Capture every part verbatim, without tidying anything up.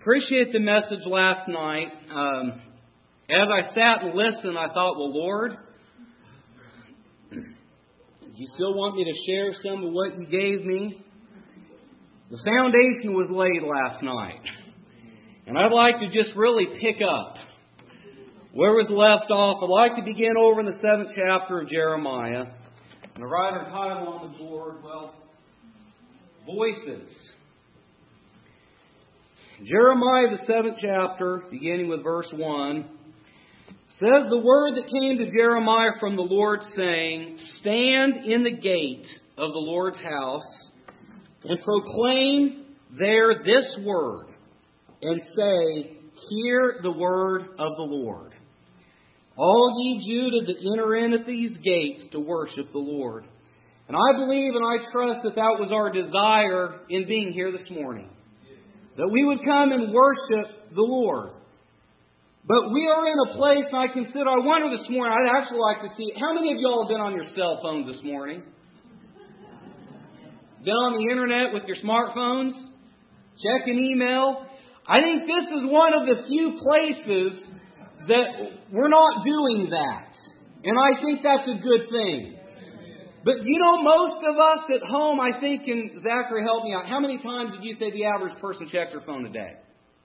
Appreciate the message last night. Um, as I sat and listened, I thought, well, Lord, do you still want me to share some of what you gave me? The foundation was laid last night. And I'd like to just really pick up where it was left off. I'd like to begin over in the seventh chapter of Jeremiah. And I write our title on the board, well, Voices. Jeremiah, the seventh chapter, beginning with verse one, says, the word that came to Jeremiah from the Lord, saying, stand in the gate of the Lord's house, and proclaim there this word, and say, hear the word of the Lord. All ye Judah that enter in at these gates to worship the Lord. And I believe and I trust that that was our desire in being here this morning. That we would come and worship the Lord. But we are in a place, and I consider, I wonder this morning, I'd actually like to see, how many of y'all have been on your cell phones this morning? Been on the internet with your smartphones? Checking email? I think this is one of the few places that we're not doing that. And I think that's a good thing. But you know, most of us at home, I think, and Zachary, help me out. How many times did you say the average person checks their phone a day?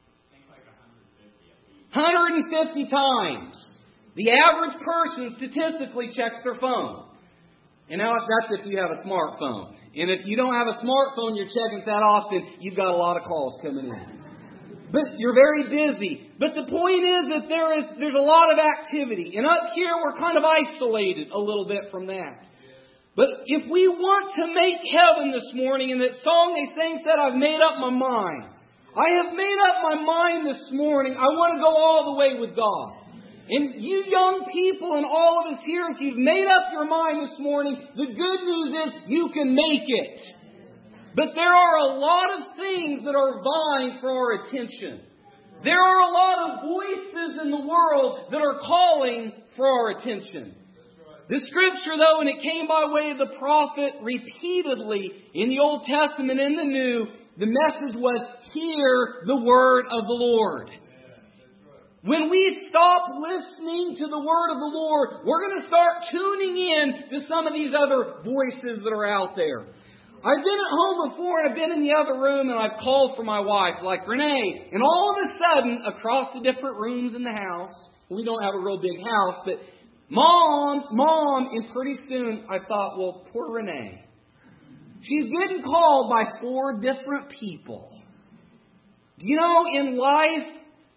one hundred fifty times. The average person statistically checks their phone. And now that's if you have a smartphone. And if you don't have a smartphone, you're checking it that often, you've got a lot of calls coming in. But you're very busy. But the point is that there is there's a lot of activity. And up here, we're kind of isolated a little bit from that. But if we want to make heaven this morning, and that song they sang said, I've made up my mind. I have made up my mind this morning. I want to go all the way with God. And you young people and all of us here, if you've made up your mind this morning, the good news is you can make it. But there are a lot of things that are vying for our attention. There are a lot of voices in the world that are calling for our attention. The Scripture, though, and it came by way of the prophet repeatedly in the Old Testament and the New, the message was, hear the word of the Lord. When we stop listening to the word of the Lord, we're going to start tuning in to some of these other voices that are out there. I've been at home before, and I've been in the other room, and I've called for my wife, like Renee. And all of a sudden, across the different rooms in the house, we don't have a real big house, but Mom, Mom, and pretty soon I thought, well, poor Renee. She's getting called by four different people. Do you know, in life,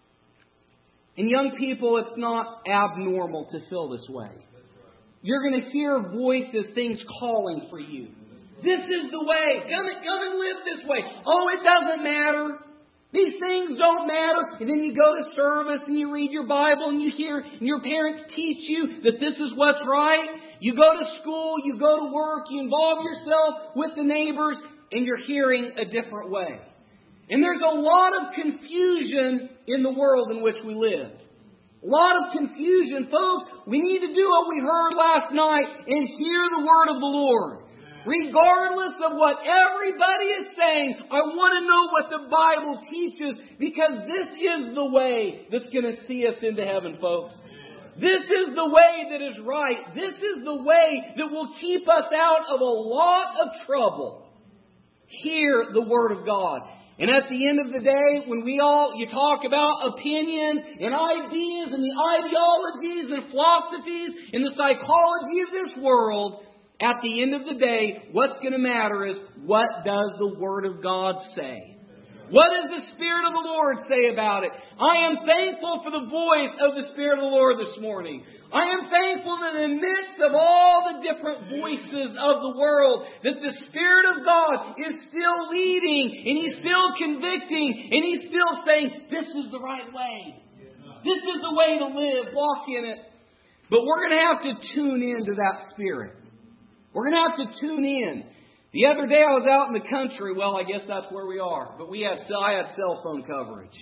in young people, it's not abnormal to feel this way. You're going to hear voices, things calling for you. This is the way. Come and, come and live this way. Oh, it doesn't matter. These things don't matter. And then you go to service and you read your Bible and you hear and your parents teach you that this is what's right. You go to school, you go to work, you involve yourself with the neighbors, and you're hearing a different way. And there's a lot of confusion in the world in which we live. A lot of confusion. Folks, we need to do what we heard last night and hear the word of the Lord. Regardless of what everybody is saying, I want to know what the Bible teaches, because this is the way that's going to see us into heaven, folks. This is the way that is right. This is the way that will keep us out of a lot of trouble. Hear the Word of God. And at the end of the day, when we all, you talk about opinions and ideas and the ideologies and philosophies and the psychology of this world, at the end of the day, what's going to matter is, what does the Word of God say? What does the Spirit of the Lord say about it? I am thankful for the voice of the Spirit of the Lord this morning. I am thankful that in the midst of all the different voices of the world, that the Spirit of God is still leading, and He's still convicting, and He's still saying, this is the right way. This is the way to live. Walk in it. But we're going to have to tune into that Spirit. We're going to have to tune in. The other day I was out in the country. Well, I guess that's where we are. But we had, I had cell phone coverage.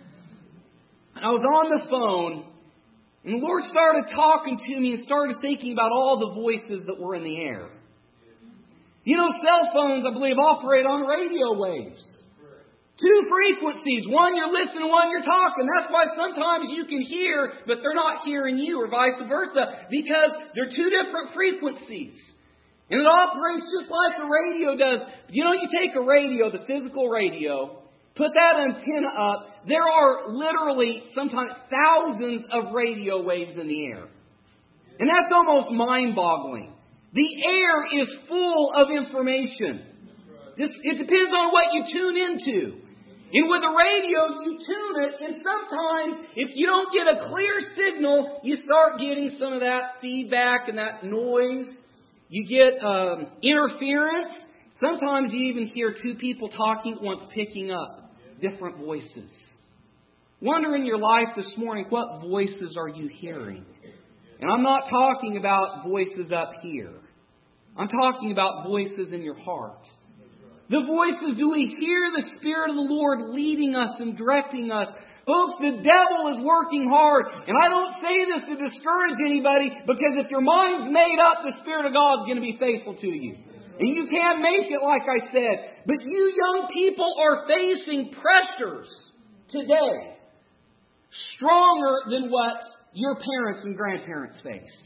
And I was on the phone, and the Lord started talking to me and started thinking about all the voices that were in the air. You know, cell phones, I believe, operate on radio waves. Two frequencies. One you're listening, one you're talking. That's why sometimes you can hear, but they're not hearing you, or vice versa, because they're two different frequencies. And it operates just like a radio does. You know, you take a radio, the physical radio, put that antenna up, there are literally sometimes thousands of radio waves in the air. And that's almost mind-boggling. The air is full of information. It depends on what you tune into. And with the radio, you tune it, and sometimes, if you don't get a clear signal, you start getting some of that feedback and that noise. You get um, interference. Sometimes you even hear two people talking at once, picking up different voices. Wonder in your life this morning, what voices are you hearing? And I'm not talking about voices up here. I'm talking about voices in your heart. The voices, do we hear the Spirit of the Lord leading us and directing us? Folks, the devil is working hard. And I don't say this to discourage anybody, because if your mind's made up, the Spirit of God is going to be faithful to you. And you can make it, like I said. But you young people are facing pressures today stronger than what your parents and grandparents faced.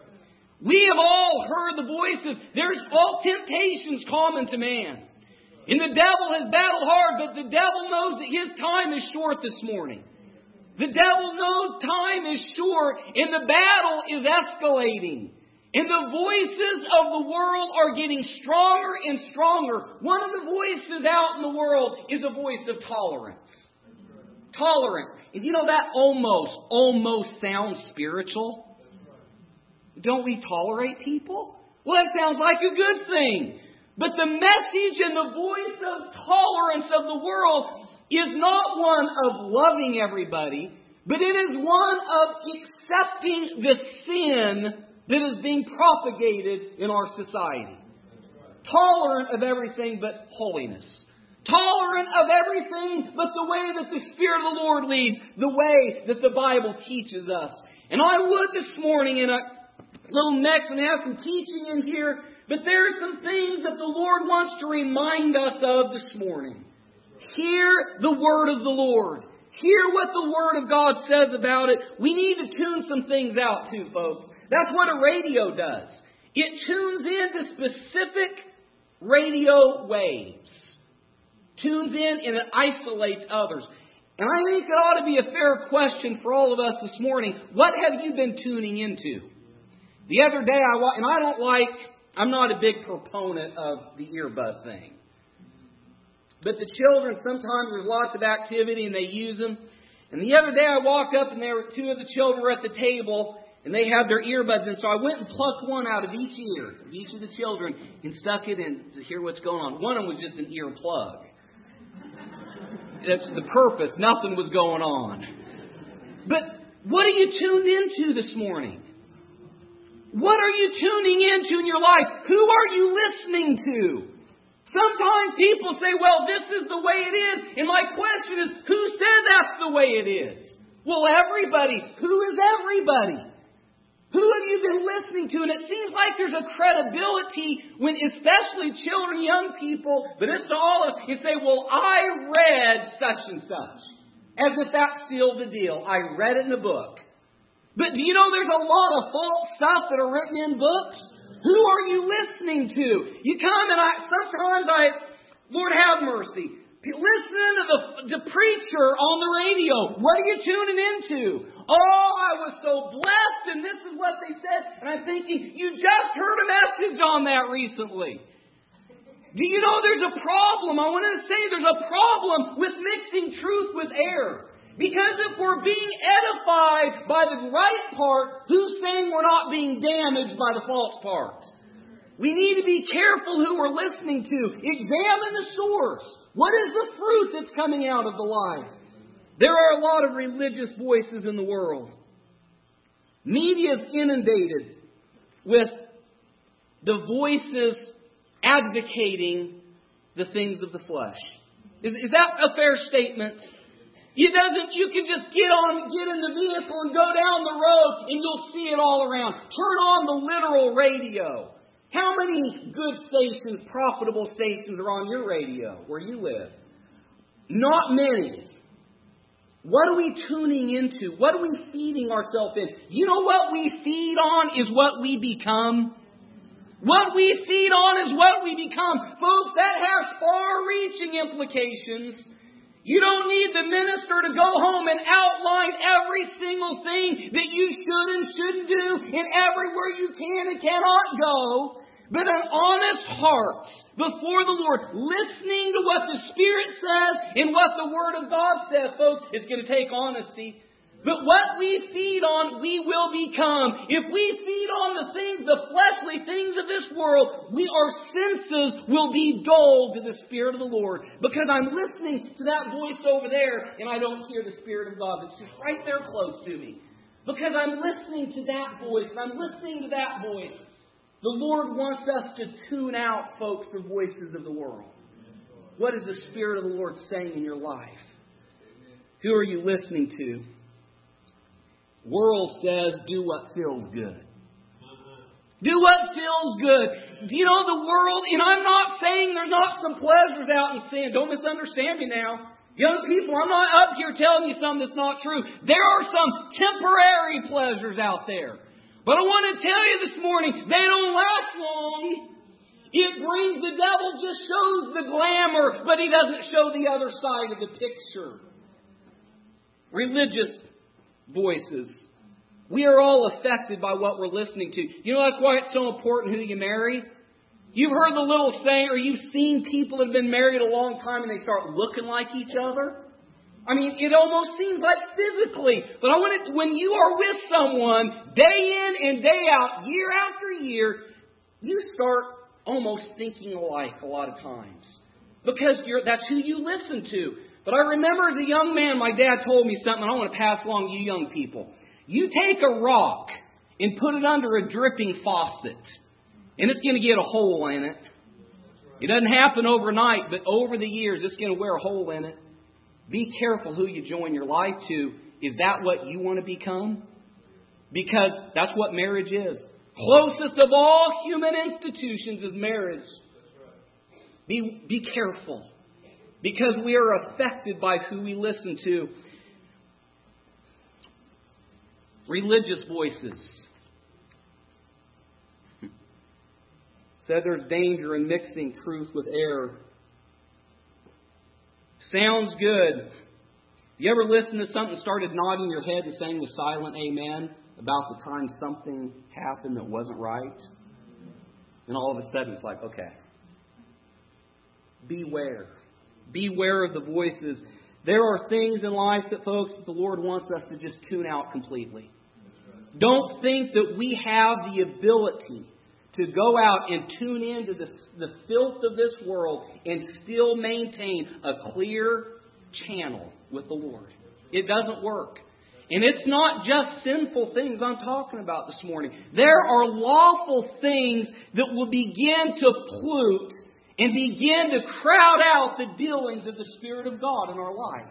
We have all heard the voices. There's all temptations common to man. And the devil has battled hard, but the devil knows that his time is short this morning. The devil knows time is short, and the battle is escalating. And the voices of the world are getting stronger and stronger. One of the voices out in the world is a voice of tolerance. Tolerance. And you know, that almost, almost sounds spiritual. Don't we tolerate people? Well, that sounds like a good thing. But the message and the voice of tolerance of the world is not one of loving everybody, but it is one of accepting the sin that is being propagated in our society. Tolerant of everything but holiness. Tolerant of everything but the way that the Spirit of the Lord leads, the way that the Bible teaches us. And I would this morning in a little next and have some teaching in here, but there are some things that the Lord wants to remind us of this morning. Hear the Word of the Lord. Hear what the Word of God says about it. We need to tune some things out too, folks. That's what a radio does. It tunes into specific radio waves. Tunes in and it isolates others. And I think it ought to be a fair question for all of us this morning. What have you been tuning into? The other day I wa- and I don't like, I'm not a big proponent of the earbud thing. But the children, sometimes there's lots of activity and they use them. And the other day I walked up and there were two of the children were at the table and they had their earbuds in. So I went and plucked one out of each ear of each of the children and stuck it in to hear what's going on. One of them was just an ear plug. That's the purpose. Nothing was going on. But what are you tuned into this morning? What are you tuning into in your life? Who are you listening to? Sometimes people say, well, this is the way it is. And my question is, who said that's the way it is? Well, everybody. Who is everybody? Who have you been listening to? And it seems like there's a credibility when especially children, young people, but it's all of you say, well, I read such and such. As if that sealed the deal. I read it in a book. But do you know there's a lot of false stuff that are written in books? Who are you listening to? You come and I, sometimes I, Lord have mercy, listen to the, the preacher on the radio. What are you tuning into? Oh, I was so blessed and this is what they said. And I'm thinking, you just heard a message on that recently. Do you know there's a problem? I want to say there's a problem with mixing truth with error. Because if we're being edified by the right part, who's saying we're not being damaged by the false part? We need to be careful who we're listening to. Examine the source. What is the fruit that's coming out of the life? There are a lot of religious voices in the world. Media is inundated with the voices advocating the things of the flesh. Is, is that a fair statement? It doesn't, you can just get on, get in the vehicle and go down the road and you'll see it all around. Turn on the literal radio. How many good stations, profitable stations are on your radio where you live? Not many. What are we tuning into? What are we feeding ourselves in? You know what we feed on is what we become. What we feed on is what we become. Folks, that has far-reaching implications. You don't need the minister to go home and outline every single thing that you should and shouldn't do and everywhere you can and cannot go. But an honest heart before the Lord, listening to what the Spirit says and what the Word of God says, folks, it's going to take honesty. But what we feed on, we will become. If we feed on the things, the fleshly things of this world, we, our senses will be dulled to the Spirit of the Lord. Because I'm listening to that voice over there and I don't hear the Spirit of God that's just right there close to me. Because I'm listening to that voice, I'm listening to that voice. The Lord wants us to tune out, folks, the voices of the world. What is the Spirit of the Lord saying in your life? Who are you listening to? World says, do what feels good. Do what feels good. Do you know the world, and I'm not saying there's not some pleasures out in sin. Don't misunderstand me now. Young people, I'm not up here telling you something that's not true. There are some temporary pleasures out there. But I want to tell you this morning, they don't last long. It brings, the devil just shows the glamour, but he doesn't show the other side of the picture. Religious voices. We are all affected by what we're listening to. You know, that's why it's so important who you marry. You've heard the little saying, or you've seen people that have been married a long time and they start looking like each other. I mean, it almost seems like physically. But I want it, when you are with someone day in and day out, year after year, you start almost thinking alike a lot of times. Because you're, that's who you listen to. But I remember as a young man, my dad told me something I want to pass along to you young people. You take a rock and put it under a dripping faucet, and it's going to get a hole in it. It doesn't happen overnight, but over the years, it's going to wear a hole in it. Be careful who you join your life to. Is that what you want to become? Because that's what marriage is. Closest of all human institutions is marriage. Be, be careful. Because we are affected by who we listen to. Religious voices. Said there's danger in mixing truth with error. Sounds good. You ever listen to something, started nodding your head and saying the silent amen about the time something happened that wasn't right? And all of a sudden it's like, okay. Beware. Beware of the voices. There are things in life that, folks, that the Lord wants us to just tune out completely. Don't think that we have the ability to go out and tune into the, the filth of this world and still maintain a clear channel with the Lord. It doesn't work. And it's not just sinful things I'm talking about this morning. There are lawful things that will begin to pollute and begin to crowd out the dealings of the Spirit of God in our life.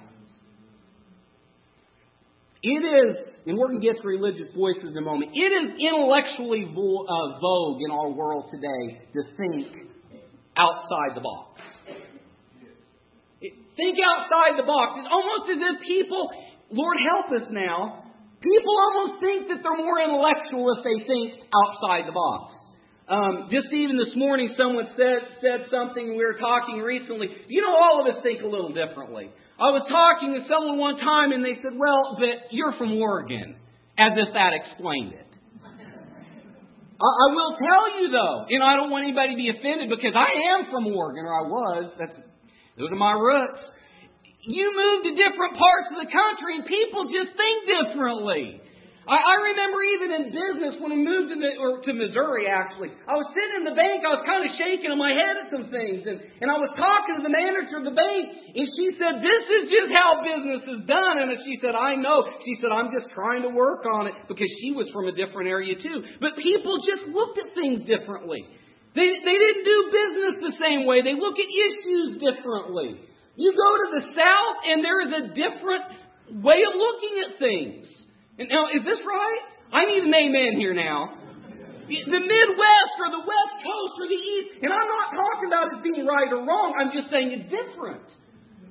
It is, and we're going to get to religious voices in a moment, it is intellectually vo- uh, vogue in our world today to think outside the box. It, think outside the box. It's almost as if people, Lord help us now, people almost think that they're more intellectual if they think outside the box. Um, just even this morning, someone said said something, we were talking recently. You know, all of us think a little differently. I was talking to someone one time and they said, well, but you're from Oregon, as if that explained it. I, I will tell you, though, and I don't want anybody to be offended because I am from Oregon, or I was. That's, those are my roots. You move to different parts of the country and people just think differently. I, I remember even in business, when we moved to, or to Missouri, actually, I was sitting in the bank, I was kind of shaking in my head at some things, and, and I was talking to the manager of the bank, and she said, this is just how business is done, and she said, I know. She said, I'm just trying to work on it, because she was from a different area too. But people just looked at things differently. They, they didn't do business the same way. They look at issues differently. You go to the South, and there is a different way of looking at things. And now, is this right? I need an amen here now. The Midwest or the West Coast or the East, and I'm not talking about it being right or wrong. I'm just saying it's different.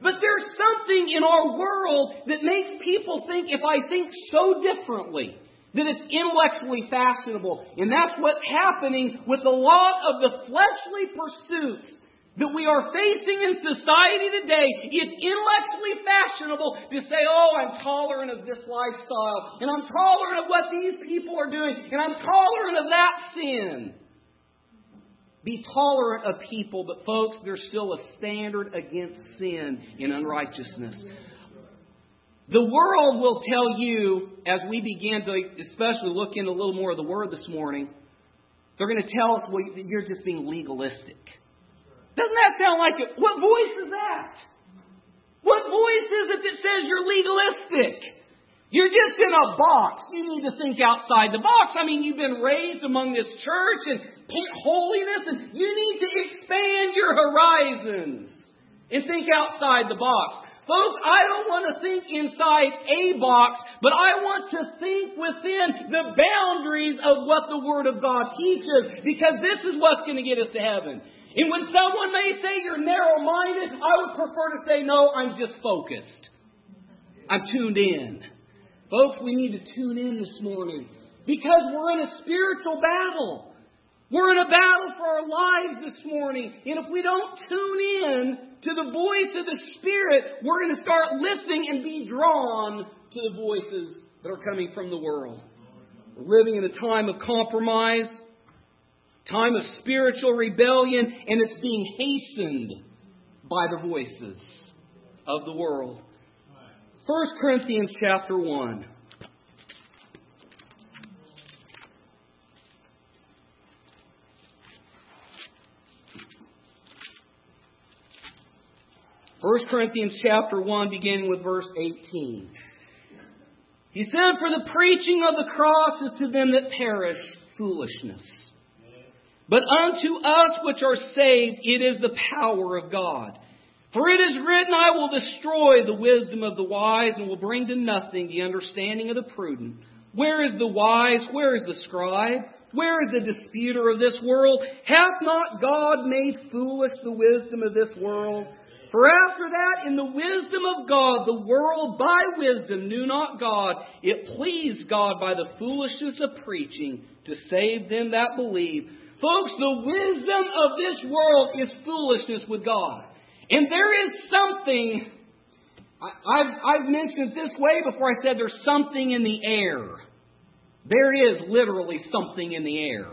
But there's something in our world that makes people think, if I think so differently, that it's intellectually fashionable. And that's what's happening with a lot of the fleshly pursuits that we are facing in society today. It's intellectually fashionable to say, oh, I'm tolerant of this lifestyle, and I'm tolerant of what these people are doing, and I'm tolerant of that sin. Be tolerant of people, but folks, there's still a standard against sin and unrighteousness. The world will tell you, as we begin to especially look into a little more of the Word this morning, they're going to tell us, well, you're just being legalistic. Doesn't that sound like it? What voice is that? What voice is it that says you're legalistic? You're just in a box. You need to think outside the box. I mean, you've been raised among this church and holiness, and you need to expand your horizons and think outside the box. Folks, I don't want to think inside a box, but I want to think within the boundaries of what the Word of God teaches, because this is what's going to get us to heaven. And when someone may say you're narrow-minded, I would prefer to say, no, I'm just focused. I'm tuned in. Folks, we need to tune in this morning because we're in a spiritual battle. We're in a battle for our lives this morning. And if we don't tune in to the voice of the Spirit, we're going to start listening and be drawn to the voices that are coming from the world. We're living in a time of compromise, time of spiritual rebellion, and it's being hastened by the voices of the world. First Corinthians chapter one. First Corinthians chapter one, beginning with verse eighteen. He said, for the preaching of the cross is to them that perish foolishness. But unto us which are saved, it is the power of God. For it is written, I will destroy the wisdom of the wise, and will bring to nothing the understanding of the prudent. Where is the wise? Where is the scribe? Where is the disputer of this world? Hath not God made foolish the wisdom of this world? For after that, in the wisdom of God, the world by wisdom knew not God. It pleased God by the foolishness of preaching to save them that believe. Folks, the wisdom of this world is foolishness with God. And there is something, I've, I've mentioned it this way before. I said there's something in the air. There is literally something in the air.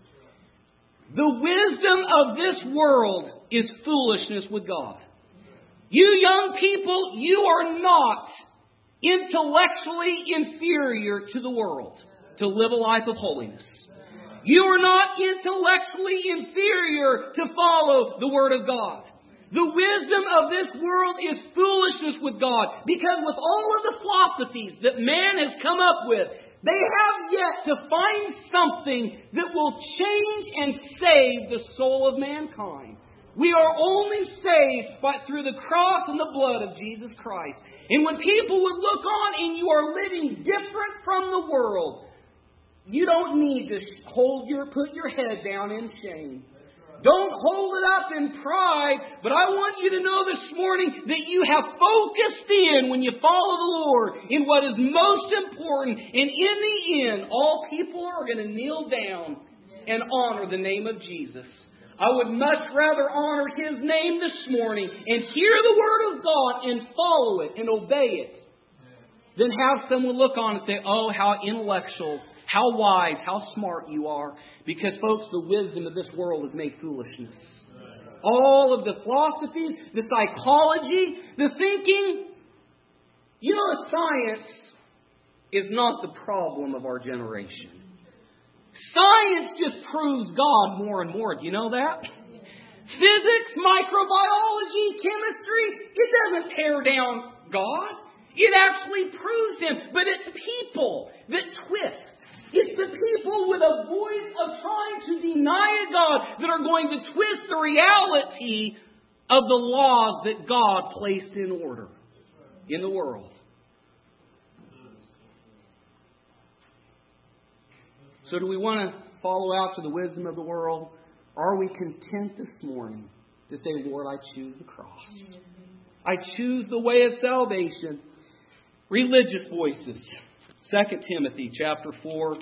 The wisdom of this world is foolishness with God. You young people, you are not intellectually inferior to the world to live a life of holiness. You are not intellectually inferior to follow the Word of God. The wisdom of this world is foolishness with God, because with all of the philosophies that man has come up with, they have yet to find something that will change and save the soul of mankind. We are only saved by, through the cross and the blood of Jesus Christ. And when people would look on and you are living different from the world, you don't need to hold your put your head down in shame. Don't hold it up in pride. But I want you to know this morning that you have focused in when you follow the Lord in what is most important. And in the end, all people are going to kneel down and honor the name of Jesus. I would much rather honor His name this morning and hear the Word of God and follow it and obey it than have someone look on and say, oh, how intellectual, how wise, how smart you are. Because, folks, the wisdom of this world has made foolishness. All of the philosophies, the psychology, the thinking. You know, science is not the problem of our generation. Science just proves God more and more. Do you know that? Physics, microbiology, chemistry, it doesn't tear down God. It actually proves Him. But it's people that twist. It's the people with a voice of trying to deny God that are going to twist the reality of the laws that God placed in order in the world. So do we want to follow after the wisdom of the world? Or are we content this morning to say, Lord, I choose the cross? I choose the way of salvation. Religious voices. Second Timothy chapter four.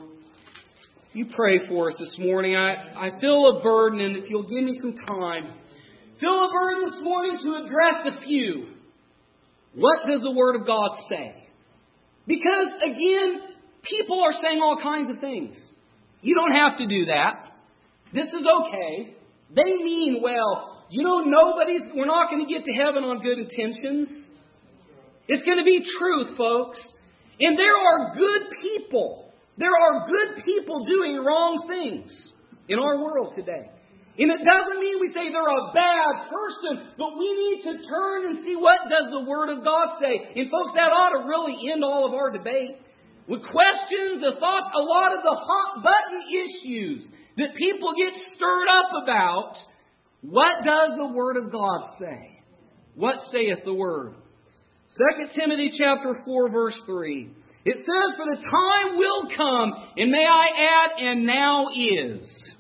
You pray for us this morning. I, I feel a burden, and if you'll give me some time, feel a burden this morning to address a few. What does the Word of God say? Because, again, people are saying all kinds of things. You don't have to do that. This is okay. They mean well. You know, nobody's, we're not going to get to heaven on good intentions. It's going to be truth, folks. And there are good people. There are good people doing wrong things in our world today. And it doesn't mean we say they're a bad person, but we need to turn and see what does the Word of God say. And folks, that ought to really end all of our debate. With questions, the thoughts, a lot of the hot button issues that people get stirred up about. What does the Word of God say? What saith the Word? Second Timothy chapter four, verse three. It says, "For the time will come," and may I add, and now is,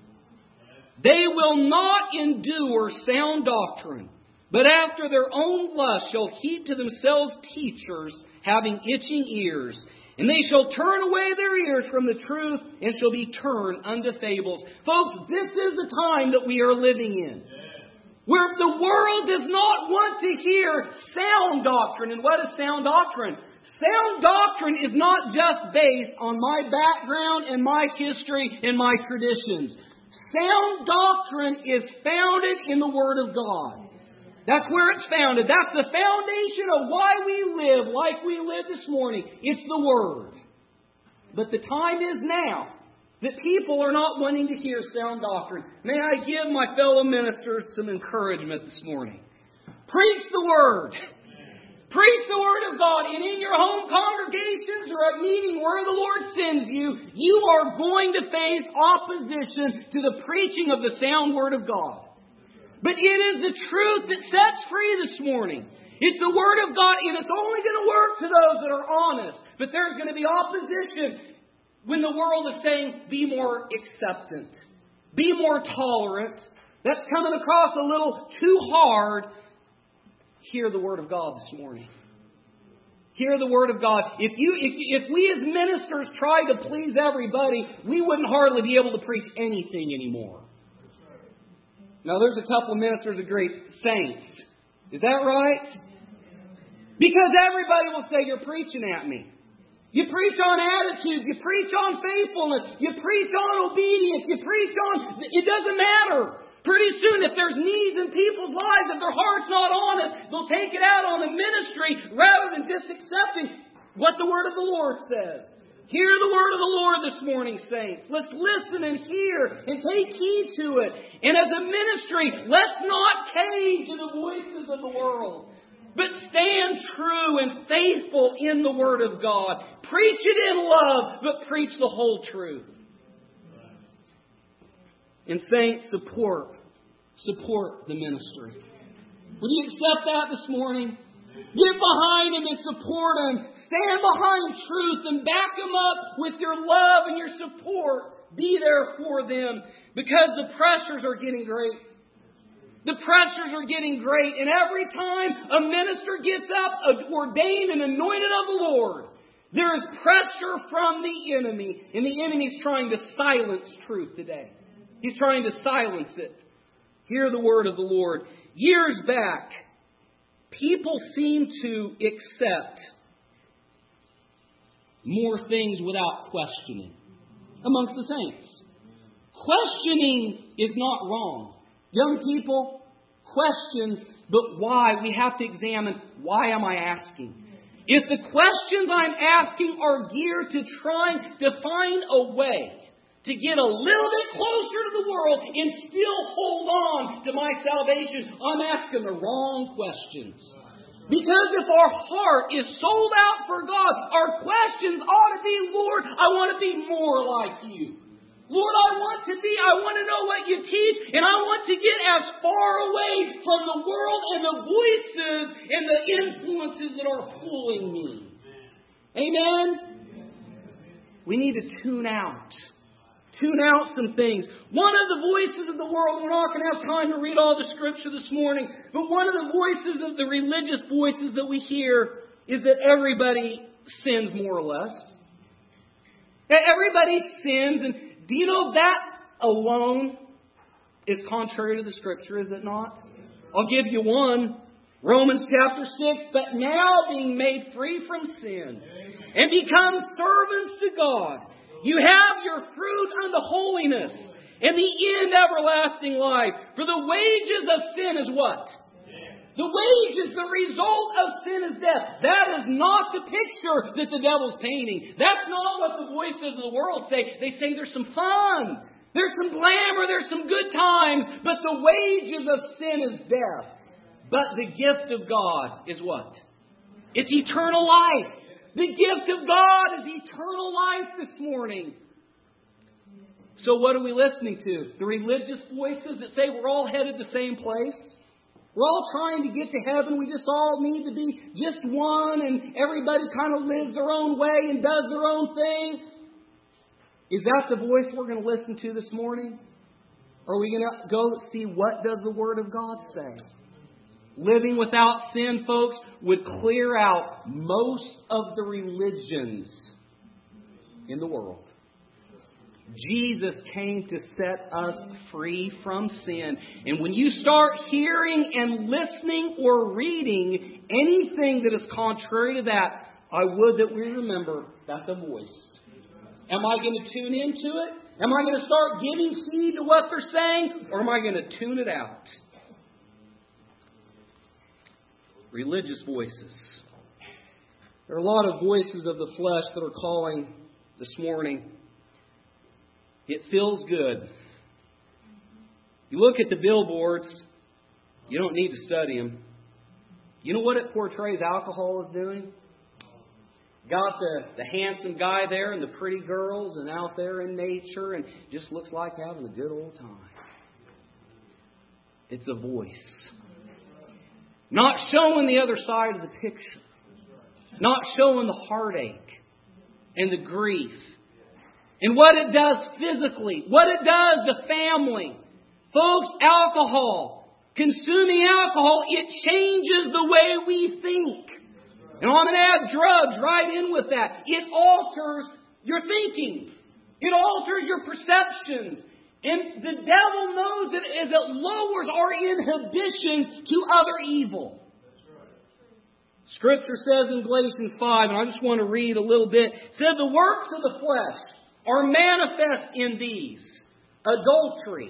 "they will not endure sound doctrine, but after their own lust shall heap to themselves teachers, having itching ears. And they shall turn away their ears from the truth, and shall be turned unto fables." Folks, this is the time that we are living in, where the world does not want to hear sound doctrine. And what is sound doctrine? Sound doctrine is not just based on my background and my history and my traditions. Sound doctrine is founded in the Word of God. That's where it's founded. That's the foundation of why we live like we live this morning. It's the Word. But the time is now that people are not wanting to hear sound doctrine. May I give my fellow ministers some encouragement this morning. Preach the Word. Preach the Word of God. And in your home congregations or a meeting where the Lord sends you, you are going to face opposition to the preaching of the sound Word of God. But it is the truth that sets free this morning. It's the Word of God, and it's only going to work to those that are honest. But there's going to be opposition when the world is saying, be more acceptant, be more tolerant. That's coming across a little too hard. Hear the Word of God this morning. Hear the Word of God. If you, if, if we as ministers tried to please everybody, we wouldn't hardly be able to preach anything anymore. Now, there's a couple of ministers of great saints. Is that right? Because everybody will say, you're preaching at me. You preach on attitude. You preach on faithfulness. You preach on obedience. You preach on... It doesn't matter. Pretty soon, if there's needs in people's lives, if their heart's not on it, they'll take it out on the ministry rather than just accepting what the Word of the Lord says. Hear the Word of the Lord this morning, saints. Let's listen and hear and take heed to it. And as a ministry, let's not cave to the voices of the world, but stand true and faithful in the Word of God. Preach it in love, but preach the whole truth. And saints, support. Support the ministry. Will you accept that this morning? Get behind Him and support Him. Stand behind truth and back them up with your love and your support. Be there for them, because the pressures are getting great. The pressures are getting great. And every time a minister gets up, ordained and anointed of the Lord, there is pressure from the enemy. And the enemy is trying to silence truth today. He's trying to silence it. Hear the word of the Lord. Years back, people seem to accept more things without questioning amongst the saints. Questioning is not wrong. Young people, questions, but why? We have to examine, why am I asking? If the questions I'm asking are geared to trying to find a way to get a little bit closer to the world and still hold on to my salvation, I'm asking the wrong questions. Because if our heart is sold out for God, our questions ought to be, Lord, I want to be more like You. Lord, I want to be, I want to know what You teach, and I want to get as far away from the world and the voices and the influences that are fooling me. Amen? We need to tune out. Tune out some things. One of the voices of the world, we're not going to have time to read all the Scripture this morning, But one of the voices of the religious voices that we hear is that everybody sins more or less. That everybody sins. And do you know that alone is contrary to the Scripture, is it not? I'll give you one. Romans chapter six. But now being made free from sin and become servants to God, you have your fruit unto holiness and the end everlasting life. For the wages of sin is what? The wages, the result of sin is death. That is not the picture that the devil's painting. That's not what the voices of the world say. They say there's some fun. There's some glamour. There's some good times. But the wages of sin is death. But the gift of God is what? It's eternal life. The gift of God is eternal life this morning. So what are we listening to? The religious voices that say we're all headed the same place? We're all trying to get to heaven. We just all need to be just one, and everybody kind of lives their own way and does their own thing. Is that the voice we're going to listen to this morning? Or are we going to go see what does the Word of God say? Living without sin, folks, would clear out most of the religions in the world. Jesus came to set us free from sin. And when you start hearing and listening or reading anything that is contrary to that, I would that we remember that's a voice. Am I going to tune into it? Am I going to start giving heed to what they're saying? Or am I going to tune it out? Religious voices. There are a lot of voices of the flesh that are calling this morning. It feels good. You look at the billboards, you don't need to study them. You know what it portrays alcohol as doing? Got the, the handsome guy there and the pretty girls and out there in nature and just looks like having a good old time. It's a voice. Not showing the other side of the picture. Not showing the heartache and the grief. And what it does physically. What it does to family. Folks, alcohol. Consuming alcohol, it changes the way we think. And I'm going to add drugs right in with that. It alters your thinking. It alters your perceptions. And the devil knows it as it lowers our inhibitions to other evil. Scripture says in Galatians five, and I just want to read a little bit. It says, the works of the flesh are manifest in these: adultery,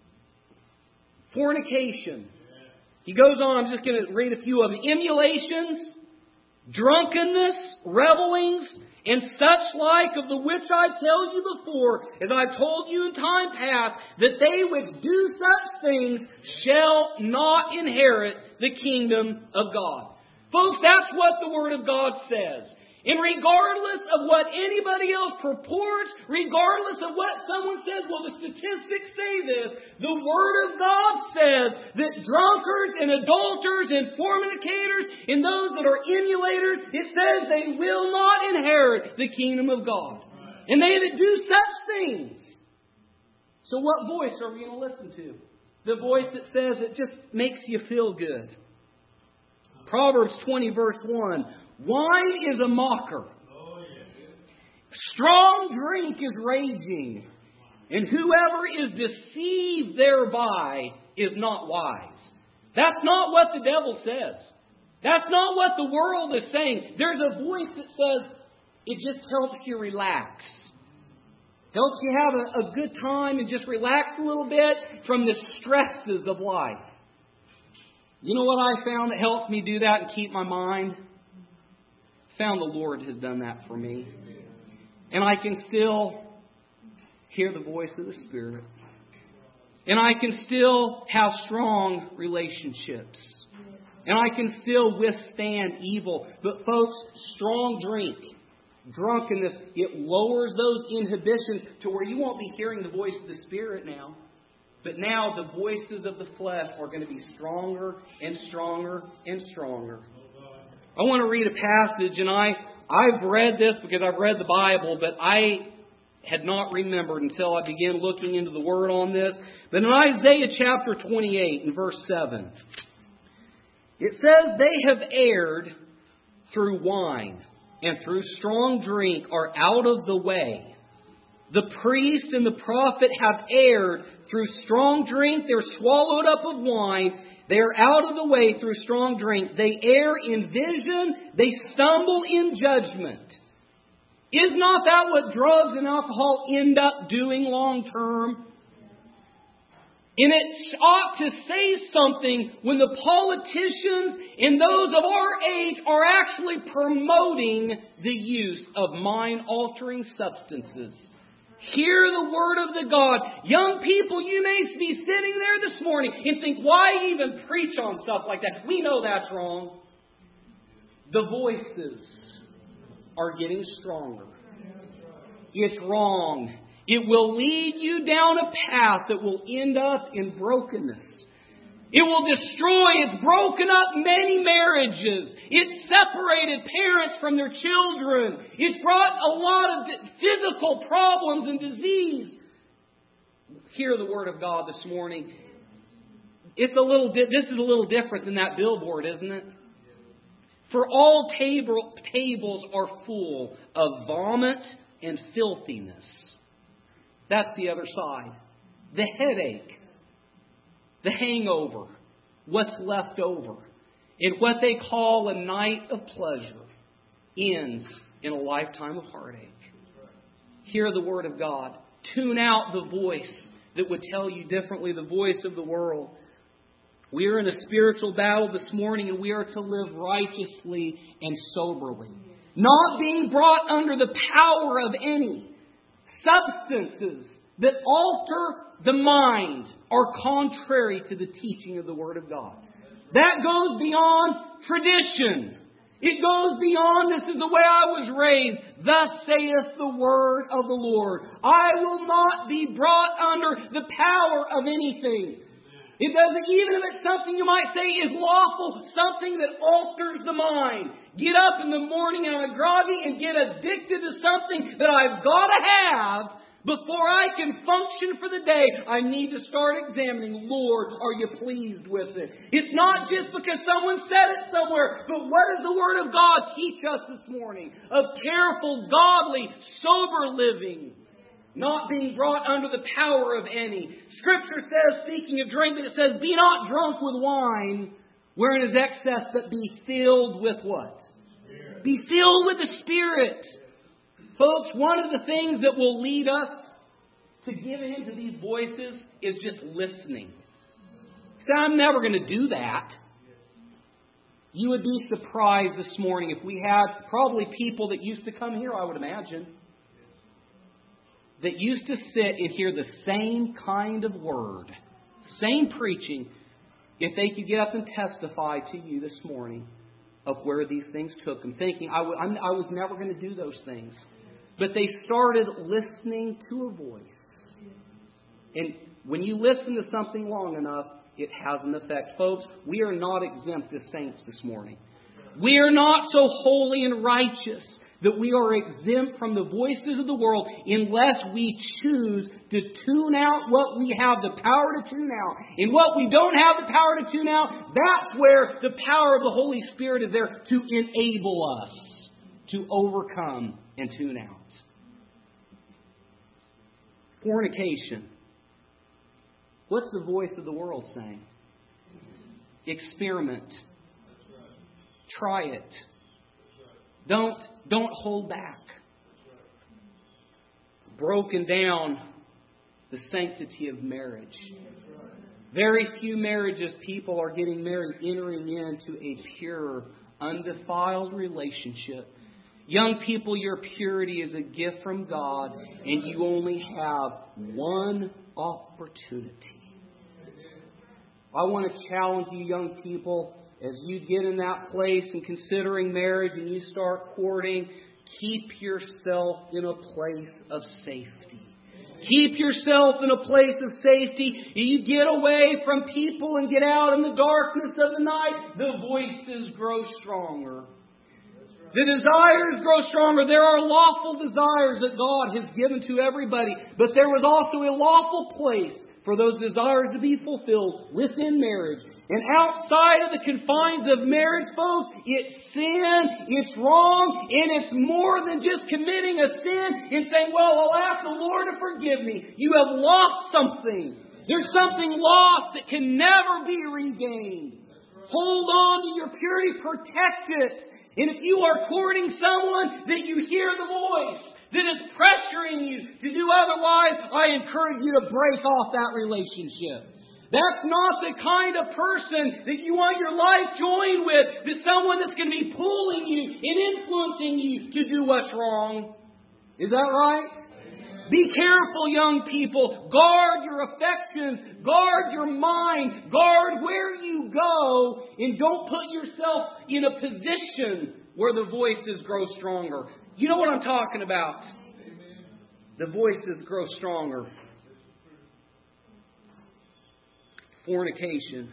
fornication. He goes on, I'm just going to read a few of them. Emulations, drunkenness, revelings, and such like, of the which I tell you before, as I've told you in time past, that they which do such things shall not inherit the kingdom of God. Folks, that's what the Word of God says. And regardless of what anybody else purports, regardless of what someone says, well, the statistics say this, the Word of God says that drunkards and adulterers and fornicators and those that are emulators, it says they will not inherit the kingdom of God. And they that do such things. So what voice are we going to listen to? The voice that says it just makes you feel good. Proverbs twenty verse one. Wine is a mocker. Strong drink is raging. And whoever is deceived thereby is not wise. That's not what the devil says. That's not what the world is saying. There's a voice that says it just helps you relax. Helps you have a, a good time and just relax a little bit from the stresses of life. You know what I found that helps me do that and keep my mind? Found the Lord has done that for me. And I can still hear the voice of the Spirit. And I can still have strong relationships. And I can still withstand evil. But folks, strong drink, drunkenness, it lowers those inhibitions to where you won't be hearing the voice of the Spirit now. But now the voices of the flesh are going to be stronger and stronger and stronger. I want to read a passage, and I, I've read this because I've read the Bible, but I had not remembered until I began looking into the Word on this. But in Isaiah chapter twenty-eight and verse seven, It says they have erred through wine, and through strong drink are out of the way. The priest and the prophet have erred through strong drink. They're swallowed up of wine. They are out of the way through strong drink. They err in vision. They stumble in judgment. Is not that what drugs and alcohol end up doing long term? And it ought to say something when the politicians and those of our age are actually promoting the use of mind-altering substances. Hear the word of the God. Young people, you may be sitting there this morning and think, why even preach on stuff like that? We know that's wrong. The voices are getting stronger. It's wrong. It will lead you down a path that will end up in brokenness. It will destroy. It's broken up many marriages. It's separated parents from their children. It's brought a lot of physical problems and disease. Hear the Word of God this morning. It's a little. This is a little different than that billboard, isn't it? For all table, tables are full of vomit and filthiness. That's the other side. The headache. The hangover. What's left over. And what they call a night of pleasure ends in a lifetime of heartache. Hear the Word of God. Tune out the voice that would tell you differently, the voice of the world. We are in a spiritual battle this morning, and we are to live righteously and soberly. Not being brought under the power of any substances that alter the mind are contrary to the teaching of the Word of God. That goes beyond tradition. It goes beyond, this is the way I was raised. Thus saith the word of the Lord. I will not be brought under the power of anything. It doesn't, even if it's something you might say is lawful, something that alters the mind. Get up in the morning and I'm groggy and get addicted to something that I've got to have before I can function for the day. I need to start examining, Lord, are you pleased with it? It's not just because someone said it somewhere, but what does the Word of God teach us this morning? Of careful, godly, sober living. Not being brought under the power of any. Scripture says, speaking of drink, it says, be not drunk with wine, wherein is excess, but be filled with what? Spirit. Be filled with the Spirit. Folks, one of the things that will lead us to give in to these voices is just listening. See, I'm never going to do that. You would be surprised this morning if we had probably people that used to come here, I would imagine, that used to sit and hear the same kind of word, same preaching, if they could get up and testify to you this morning of where these things took them, thinking, I, w- I'm, I was never going to do those things. But they started listening to a voice. And when you listen to something long enough, it has an effect. Folks, we are not exempt as saints this morning. We are not so holy and righteous that we are exempt from the voices of the world unless we choose to tune out what we have the power to tune out. And what we don't have the power to tune out, that's where the power of the Holy Spirit is there to enable us to overcome and tune out. Fornication. What's the voice of the world saying? Experiment. Try it. Don't, don't hold back. Broken down the sanctity of marriage. Very few marriages people are getting married, entering into a pure, undefiled relationship. Young people, your purity is a gift from God, and you only have one opportunity. I want to challenge you, young people, as you get in that place and considering marriage and you start courting, keep yourself in a place of safety. Keep yourself in a place of safety. You get away from people and get out in the darkness of the night, the voices grow stronger. The desires grow stronger. There are lawful desires that God has given to everybody. But there was also a lawful place for those desires to be fulfilled within marriage. And outside of the confines of marriage, folks, it's sin, it's wrong, and it's more than just committing a sin and saying, well, I'll ask the Lord to forgive me. You have lost something. There's something lost that can never be regained. Hold on to your purity, protect it. And if you are courting someone that you hear the voice that is pressuring you to do otherwise, I encourage you to break off that relationship. That's not the kind of person that you want your life joined with. That's someone that's going to be pulling you and influencing you to do what's wrong. Is that right? Amen. Be careful, young people. Guard your affections. Guard your mind. Guard where you go. And don't put yourself in a position where the voices grow stronger. You know what I'm talking about? Amen. The voices grow stronger. Fornication.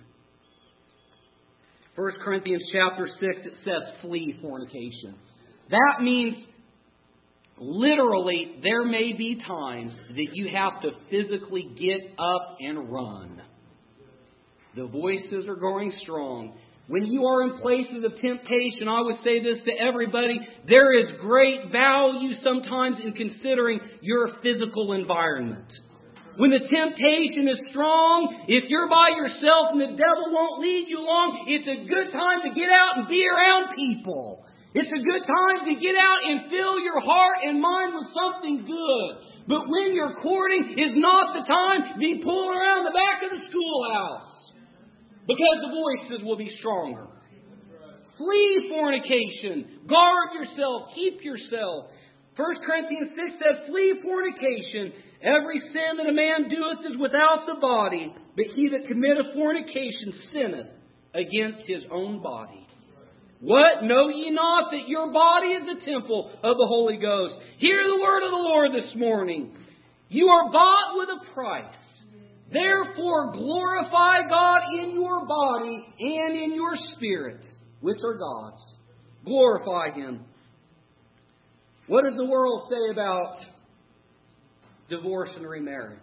First Corinthians chapter six, it says flee fornication. That means literally there may be times that you have to physically get up and run. The voices are growing strong. When you are in places of temptation, I would say this to everybody, there is great value sometimes in considering your physical environment. When the temptation is strong, if you're by yourself and the devil won't lead you along, it's a good time to get out and be around people. It's a good time to get out and fill your heart and mind with something good. But when you're courting is not the time to be pulling around the back of the schoolhouse. Because the voices will be stronger. Flee fornication. Guard yourself. Keep yourself. First Corinthians six says, flee fornication. Every sin that a man doeth is without the body, but he that committeth fornication sinneth against his own body. What? Know ye not that your body is the temple of the Holy Ghost? Hear the word of the Lord this morning. You are bought with a price. Therefore glorify God in your body and in your spirit, which are God's. Glorify Him. What does the world say about divorce and remarriage?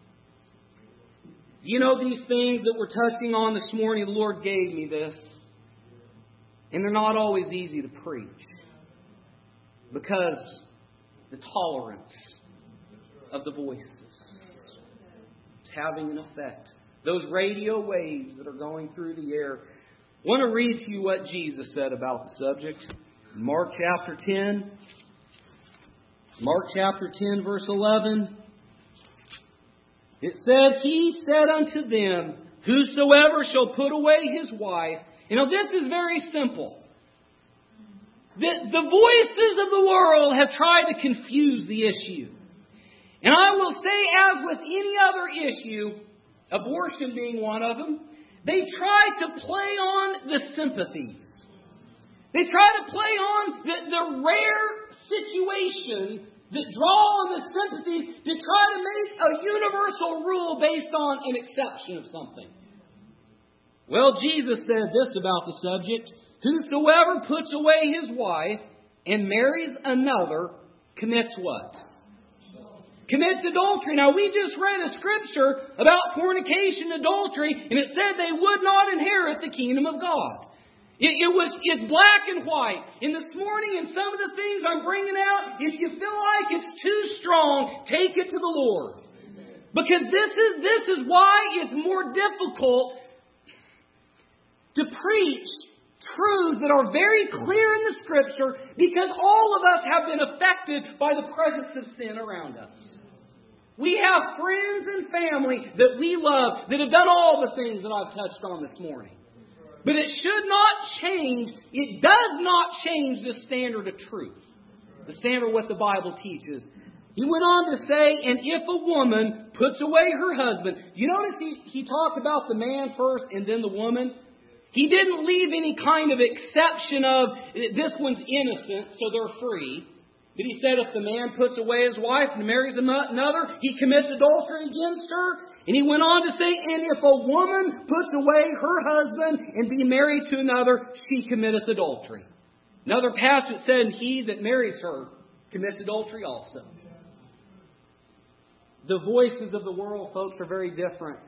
You know these things that we're touching on this morning, the Lord gave me this. And they're not always easy to preach. Because the tolerance of the voices is having an effect. Those radio waves that are going through the air. I want to read to you what Jesus said about the subject. Mark chapter ten. Mark chapter ten, verse eleven. It says, He said unto them, Whosoever shall put away his wife. You know, this is very simple. The, the voices of the world have tried to confuse the issue. And I will say, as with any other issue, abortion being one of them, they try to play on the sympathies. They try to play on the, the rare situation that draw on the sympathies to try to make a universal rule based on an exception of something. Well, Jesus said this about the subject. Whosoever puts away his wife and marries another commits what? Commits adultery. Now, we just read a scripture about fornication and adultery, and it said they would not inherit the kingdom of God. It, it was, it's black and white. And this morning, in some of the things I'm bringing out, if you feel like it's too strong, take it to the Lord. Because this is, this is why it's more difficult to preach truths that are very clear in the Scripture, because all of us have been affected by the presence of sin around us. We have friends and family that we love that have done all the things that I've touched on this morning. But it should not change, it does not change the standard of truth. The standard of what the Bible teaches. He went on to say, and if a woman puts away her husband, you notice he, he talked about the man first and then the woman. He didn't leave any kind of exception of, this one's innocent, so they're free. But he said if the man puts away his wife and marries another, he commits adultery against her. And he went on to say, and if a woman puts away her husband and be married to another, she committeth adultery. Another passage said, he that marries her commits adultery also. The voices of the world, folks, are very different.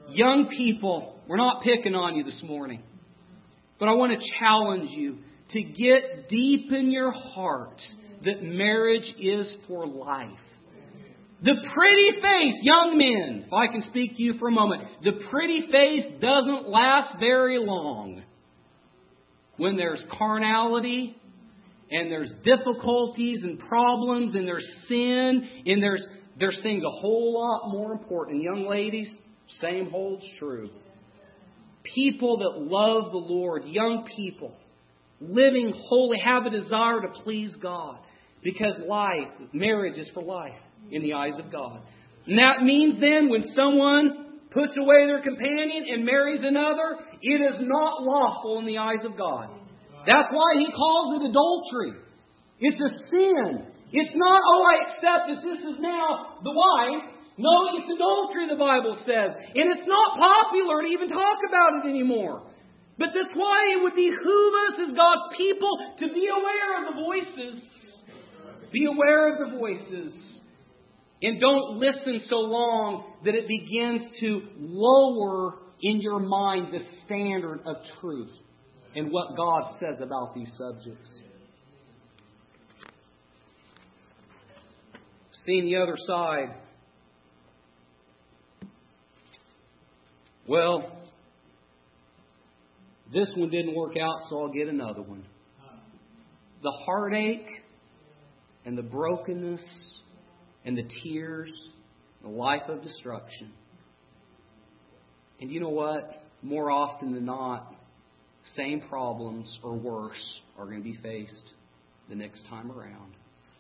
Young people, we're not picking on you this morning. But I want to challenge you to get deep in your heart that marriage is for life. The pretty face, young men, if I can speak to you for a moment, the pretty face doesn't last very long. When there's carnality, and there's difficulties and problems, and there's sin, and there's, there's things a whole lot more important. Young ladies, same holds true. People that love the Lord, young people, living holy, have a desire to please God. Because life, marriage is for life in the eyes of God. And that means then when someone puts away their companion and marries another, it is not lawful in the eyes of God. That's why He calls it adultery. It's a sin. It's not, oh, I accept that this is now the wife. No, it's adultery, the Bible says. And it's not popular to even talk about it anymore. But that's why it would behoove us as God's people to be aware of the voices. Be aware of the voices. And don't listen so long that it begins to lower in your mind the standard of truth and what God says about these subjects. Seeing the other side. Well, this one didn't work out, so I'll get another one. The heartache and the brokenness and the tears, the life of destruction. And you know what? More often than not, same problems or worse are going to be faced the next time around.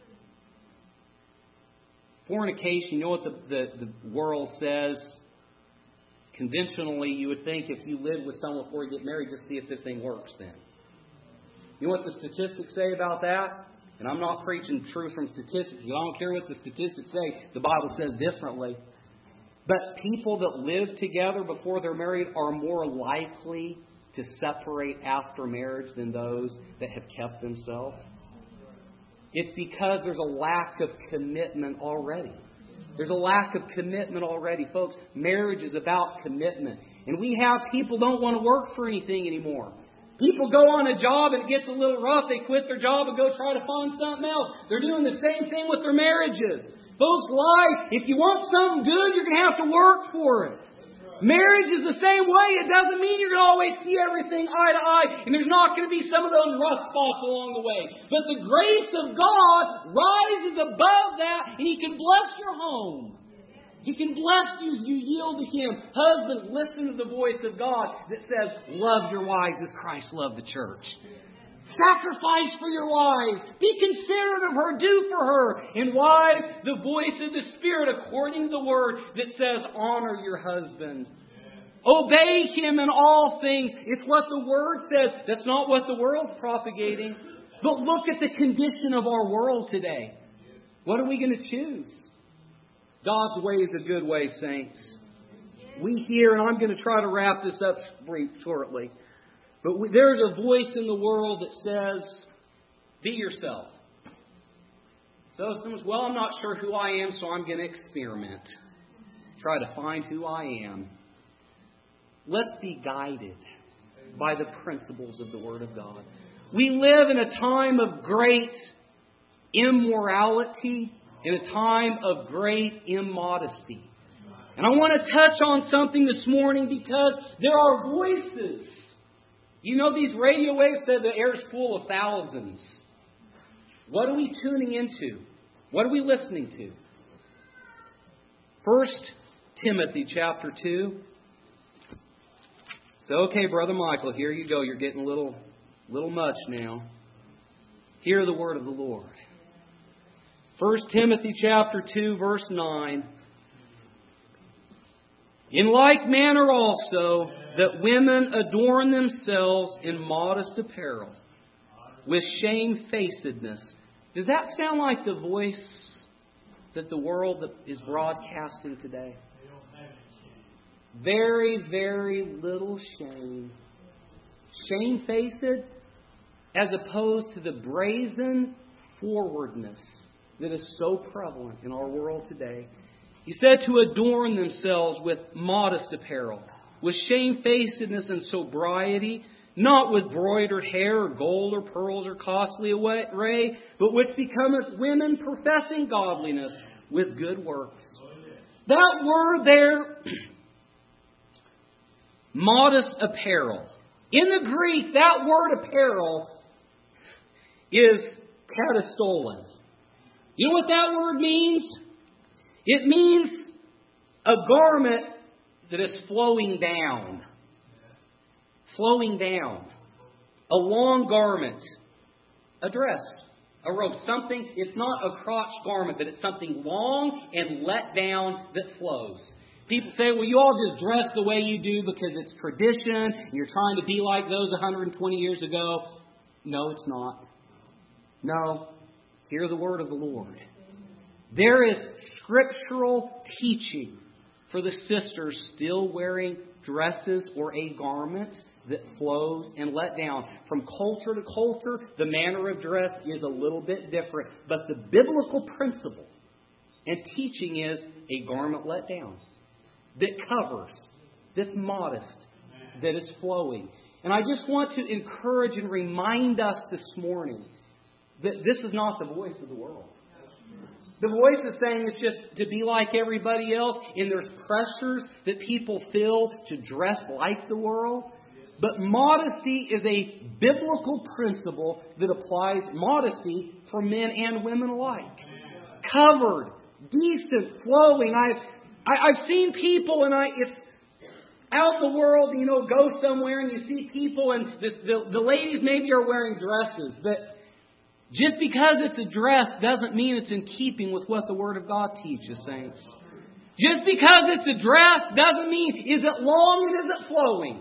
Fornication, you know what the, the, the world says? Conventionally, you would think if you live with someone before you get married, just see if this thing works then. You know what the statistics say about that? And I'm not preaching truth from statistics. I don't care what the statistics say. The Bible says differently. But people that live together before they're married are more likely to separate after marriage than those that have kept themselves. It's because there's a lack of commitment already. There's a lack of commitment already. Folks, marriage is about commitment. And we have people don't want to work for anything anymore. People go on a job and it gets a little rough. They quit their job and go try to find something else. They're doing the same thing with their marriages. Folks, life, if you want something good, you're going to have to work for it. Marriage is the same way. It doesn't mean you're going to always see everything eye to eye. And there's not going to be some of those rough spots along the way. But the grace of God rises above that and He can bless your home. He can bless you as you yield to Him. Husbands, listen to the voice of God that says, love your wives as Christ loved the church. Sacrifice for your wives. Be considerate of her. Do for her. And wives, the voice of the Spirit according to the Word that says, honor your husband. Obey him in all things. It's what the Word says. That's not what the world's propagating. But look at the condition of our world today. What are we going to choose? God's way is a good way, saints. We hear, and I'm going to try to wrap this up brief shortly. But we, there's a voice in the world that says, be yourself. So someone says, well, I'm not sure who I am, so I'm going to experiment. Try to find who I am. Let's be guided by the principles of the Word of God. We live in a time of great immorality, in a time of great immodesty. And I want to touch on something this morning because there are voices. You know, these radio waves said the air is full of thousands. What are we tuning into? What are we listening to? First Timothy chapter two. So, okay, Brother Michael, here you go. You're getting a little, little much now. Hear the word of the Lord. First Timothy chapter two, verse nine. In like manner also, that women adorn themselves in modest apparel, with shamefacedness. Does that sound like the voice that the world is broadcasting today? Very, very little shame. Shamefaced as opposed to the brazen forwardness that is so prevalent in our world today. He said to adorn themselves with modest apparel, with shamefacedness and sobriety, not with broidered hair or gold or pearls or costly array, but which becometh women professing godliness with good works. That word there, modest apparel. In the Greek, that word apparel is katastolen. You know what that word means? It means a garment that is flowing down. Flowing down. A long garment. A dress. A robe. Something, it's not a crotch garment, but it's something long and let down that flows. People say, well, you all just dress the way you do because it's tradition, and you're trying to be like those one hundred twenty years ago. No, it's not. No. Hear the word of the Lord. There is scriptural teaching for the sisters still wearing dresses or a garment that flows and let down. From culture to culture, the manner of dress is a little bit different. But the biblical principle and teaching is a garment let down that covers, that's modest, that is flowing. And I just want to encourage and remind us this morning that this is not the voice of the world. The voice is saying it's just to be like everybody else, and there's pressures that people feel to dress like the world. But modesty is a biblical principle that applies modesty for men and women alike. Covered, decent, flowing. I've I, I've seen people, and I if out in the world, you know, go somewhere and you see people, and the, the the ladies maybe are wearing dresses, but just because it's a dress doesn't mean it's in keeping with what the Word of God teaches, saints. Just because it's a dress doesn't mean is it long and is it flowing.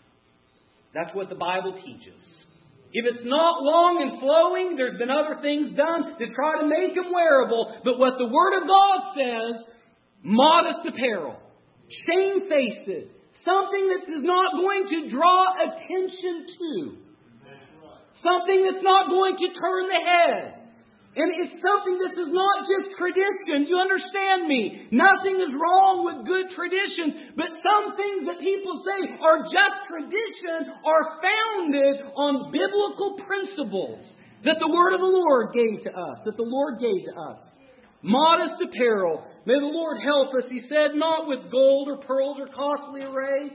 That's what the Bible teaches. If it's not long and flowing, there's been other things done to try to make them wearable. But what the Word of God says, modest apparel, shamefaced, something that is not going to draw attention to. Something that's not going to turn the head. And it's something that is not just tradition. You understand me? Nothing is wrong with good tradition. But some things that people say are just tradition are founded on biblical principles that the Word of the Lord gave to us. That the Lord gave to us. Modest apparel. May the Lord help us. He said, not with gold or pearls or costly array.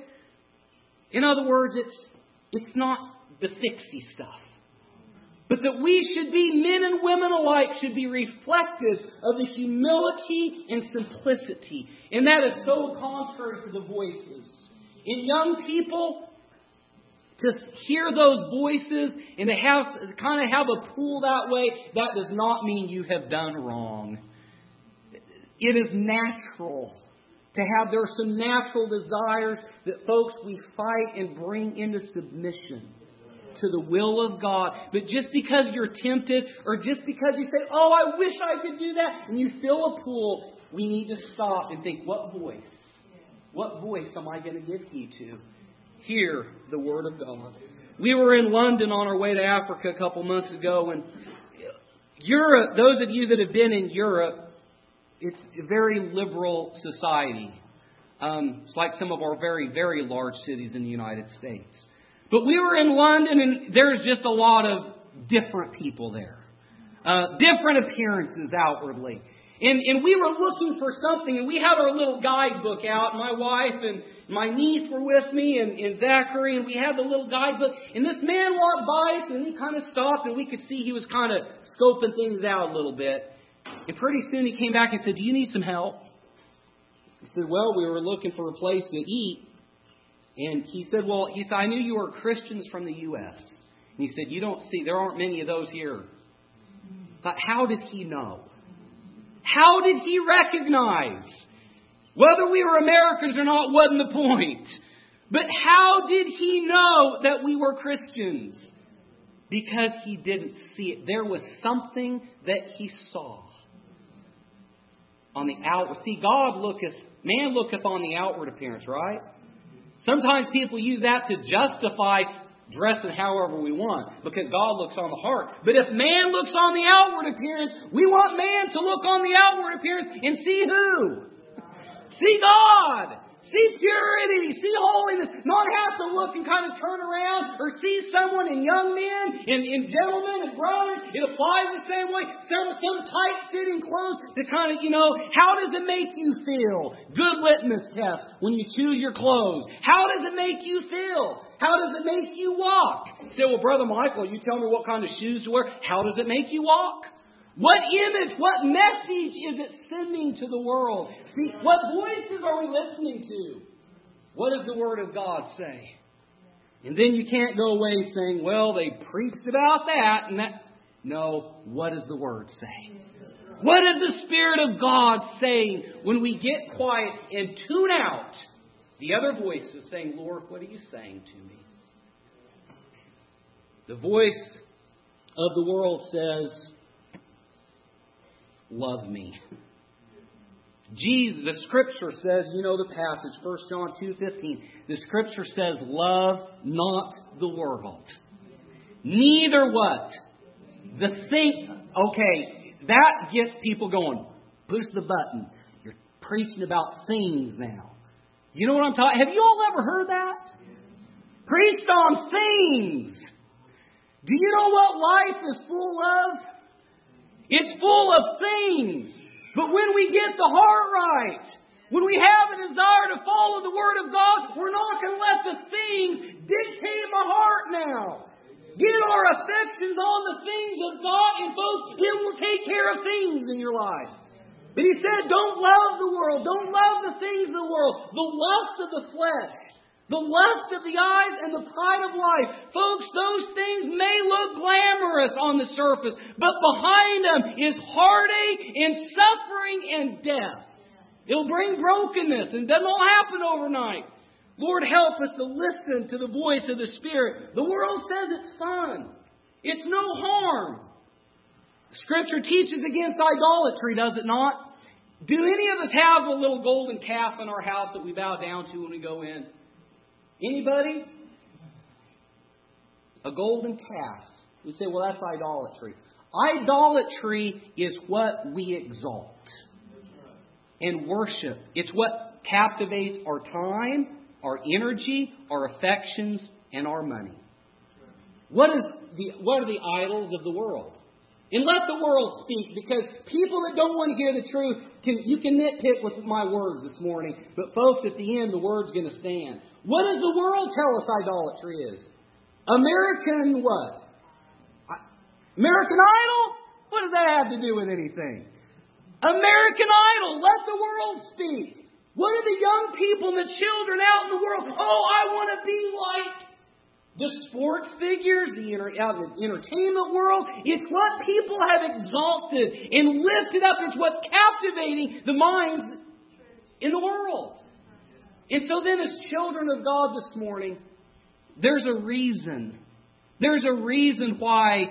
In other words, it's, it's not the fixie stuff. But that we should be, men and women alike, should be reflective of the humility and simplicity. And that is so contrary to the voices. In young people, to hear those voices and to have kind of have a pull that way, that does not mean you have done wrong. It is natural to have, there are some natural desires that, folks, we fight and bring into submission to the will of God. But just because you're tempted, or just because you say, oh, I wish I could do that, and you feel a pull, we need to stop and think, what voice? What voice am I going to give heed to? Hear the Word of God. We were in London on our way to Africa a couple months ago, and Europe, those of you that have been in Europe, it's a very liberal society. Um, it's like some of our very, very large cities in the United States. But we were in London, and there's just a lot of different people there. Uh, different appearances outwardly. And, and we were looking for something, and we had our little guidebook out. My wife and my niece were with me, and, and Zachary, and we had the little guidebook. And this man walked by us, and he kind of stopped, and we could see he was kind of scoping things out a little bit. And pretty soon he came back and said, do you need some help? I said, well, we were looking for a place to eat. And he said, well, he said, I knew you were Christians from the U S And he said, you don't see, there aren't many of those here. But how did he know? How did he recognize? Whether we were Americans or not wasn't the point. But how did he know that we were Christians? Because he didn't see it. There was something that he saw on the outward. See, God looketh, man looketh on the outward appearance, right? Sometimes people use that to justify dressing however we want, because God looks on the heart. But if man looks on the outward appearance, we want man to look on the outward appearance and see who? See God. See purity, see holiness. Not have to look and kind of turn around or see someone in young men, in, in gentlemen and brothers. It applies the same way. Some, some tight-fitting clothes to kind of, you know, how does it make you feel? Good litmus test when you choose your clothes. How does it make you feel? How does it make you walk? You say, well, Brother Michael, you tell me what kind of shoes to wear. How does it make you walk? What image, what message is it sending to the world? See, what voices are we listening to? What does the Word of God say? And then you can't go away saying, well, they preached about that and that. No, what does the Word say? What is the Spirit of God saying when we get quiet and tune out the other voices saying, Lord, what are you saying to me? The voice of the world says, love me. Jesus, the Scripture says, you know the passage, First John two fifteen. The Scripture says, love not the world. Neither what? The thing. Okay, that gets people going. Push the button. You're preaching about things now. You know what I'm talking? Have you all ever heard that? Preached on things. Do you know what life is full of? It's full of things. But when we get the heart right, when we have a desire to follow the Word of God, we're not going to let the things dictate my heart now. Get our affections on the things of God, and folks, it will take care of things in your life. But He said, don't love the world. Don't love the things of the world. The lust of the flesh. The lust of the eyes and the pride of life. Folks, those things may look glamorous on the surface, but behind them is heartache and suffering and death. It'll bring brokenness, and it doesn't all happen overnight. Lord, help us to listen to the voice of the Spirit. The world says it's fun. It's no harm. Scripture teaches against idolatry, does it not? Do any of us have a little golden calf in our house that we bow down to when we go in? Anybody? A golden calf. We say, well, that's idolatry. Idolatry is what we exalt and worship. It's what captivates our time, our energy, our affections, and our money. What is the what are the idols of the world? And let the world speak, because people that don't want to hear the truth, can you can nitpick with my words this morning, but folks, at the end, the word's going to stand. What does the world tell us idolatry is? American what? American Idol? What does that have to do with anything? American Idol. Let the world speak. What are the young people and the children out in the world? Oh, I want to be like the sports figures, the inter- out in the entertainment world. It's what people have exalted and lifted up. It's what's captivating the minds in the world. And so then, as children of God this morning, there's a reason. There's a reason why,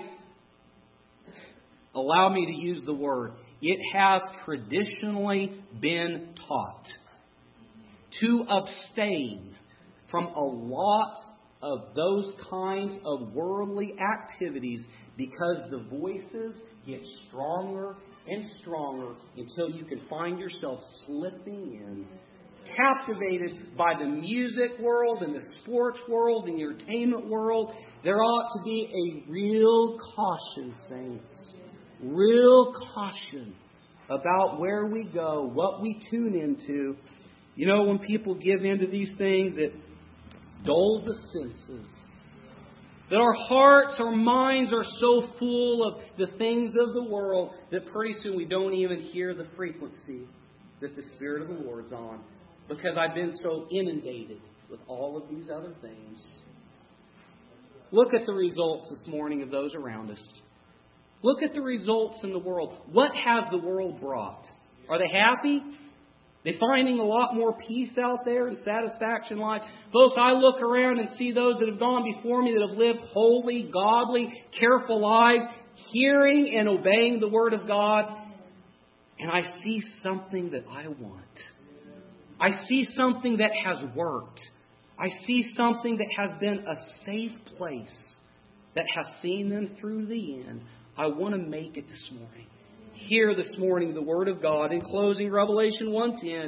allow me to use the word, it has traditionally been taught to abstain from a lot of those kinds of worldly activities, because the voices get stronger and stronger until you can find yourself slipping in, captivated by the music world and the sports world and the entertainment world. There ought to be a real caution, saints. Real caution about where we go, what we tune into. You know, when people give in to these things that dull the senses, that our hearts, our minds are so full of the things of the world that pretty soon we don't even hear the frequency that the Spirit of the Lord's on, because I've been so inundated with all of these other things. Look at the results this morning of those around us. Look at the results in the world. What has the world brought? Are they happy? They're finding a lot more peace out there and satisfaction in life. Folks, I look around and see those that have gone before me that have lived holy, godly, careful lives, hearing and obeying the Word of God. And I see something that I want. I see something that has worked. I see something that has been a safe place, that has seen them through the end. I want to make it this morning. Hear this morning the Word of God. In closing, Revelation one ten,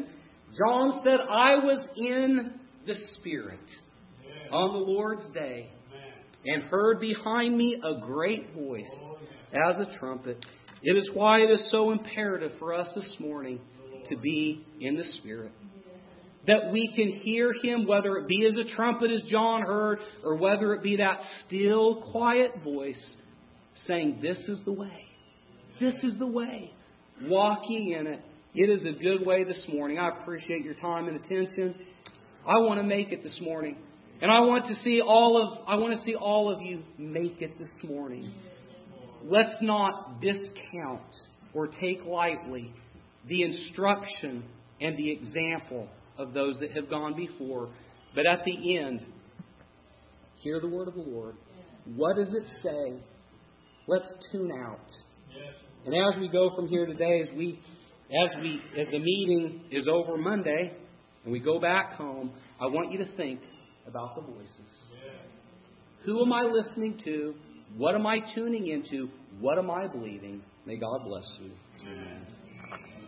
John said, I was in the Spirit on the Lord's day and heard behind me a great voice as a trumpet. It is why it is so imperative for us this morning to be in the Spirit. That we can hear Him, whether it be as a trumpet as John heard, or whether it be that still, quiet voice saying, this is the way. This is the way. Walking in it. It is a good way this morning. I appreciate your time and attention. I want to make it this morning. And I want to see all of I want to see all of you make it this morning. Let's not discount or take lightly the instruction and the example of those that have gone before. But at the end, hear the word of the Lord. What does it say? Let's tune out. And as we go from here today, as we as we as the meeting is over Monday and we go back home, I want you to think about the voices. Who am I listening to? What am I tuning into? What am I believing? May God bless you. Amen.